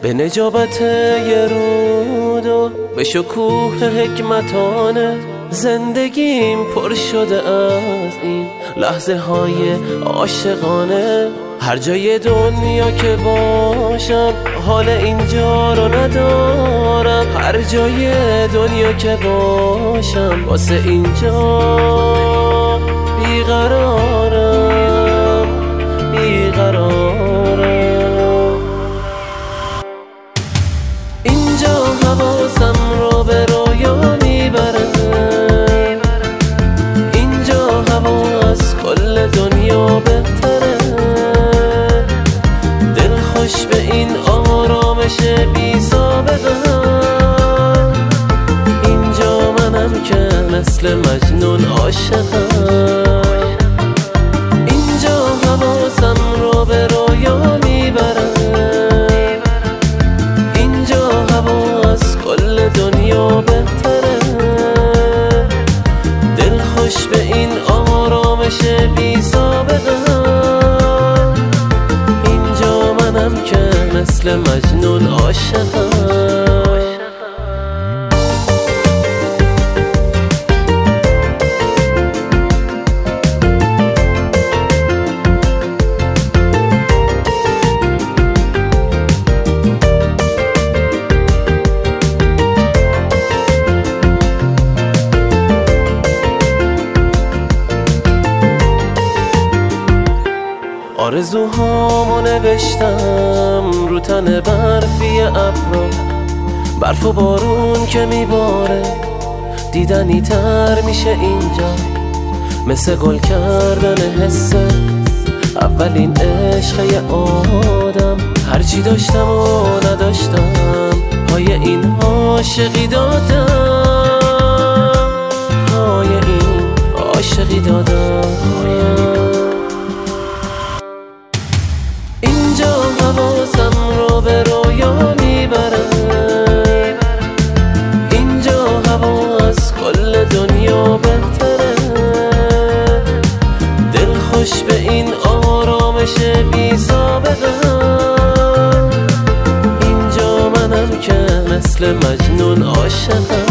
به نجابت یه رود و به شکوه حکمتانه زندگیم پر شده از این لحظه های عاشقانه. هر جای دنیا که باشم حال اینجا رو ندارم، هر جای دنیا که باشم واسه اینجا بیقرارم بیقرارم. اینجا حواسم رو به رویا میبره، اینجا هوا از کل دنیا بهتره، دل خوش به این آرامش بی سابقه. اینجا منم که مثل مجنون عاشقم، اینجا حواسم رو به رویا میبره، اینجا هوا از کل دنیا بهتره، دل خوش به این آرامش بی سابقه. اینجا منم که مثل مجنون عاشقم. آرزوهامو نوشتم رو تن برفی ابرا، برف و بارون که میباره دیدنی تر میشه اینجا، مثل گل کردن حسه اولین عشق یه آدم. هرچی داشتم و نداشتم پای این عاشقی دادم، پای این عاشقی دادم. اینجا حواسم رو به رویا میبره، اینجا هوا از کل دنیا بهتره، دل خوش به این آرامش بی سابقه. اینجا منم که مثل مجنون عاشقم.